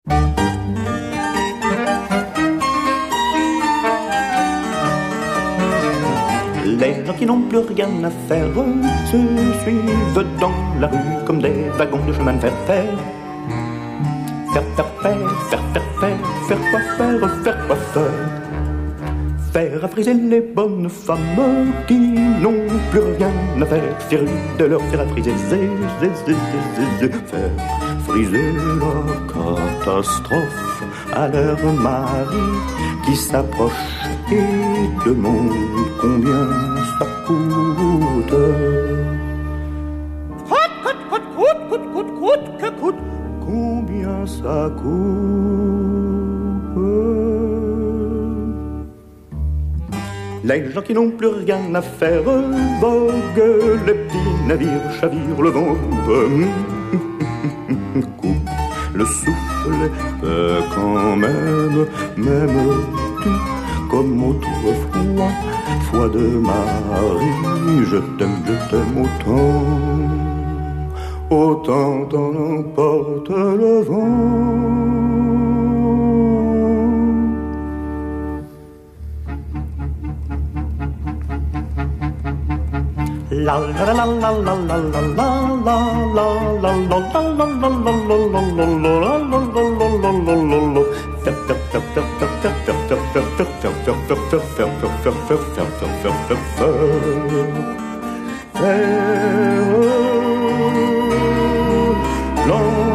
Les gens qui n'ont plus rien à faire se suivent dans la rue comme des wagons de chemin de fer. Faire quoi faire. Faire friser les bonnes femmes qui n'ont plus rien à faire, férus de leur faire friser. Faire friser la catastrophe à leur mari qui s'approche et demande combien ça coûte. Coûte, combien ça coûte. Les gens qui n'ont plus rien à faire voguent, les petits navires chavirent, le vent coupe le souffle, quand même, m'aimes-tu comme autrefois, foi de Marie, je t'aime autant t'en emporte le vent. La la la la la la la la la la la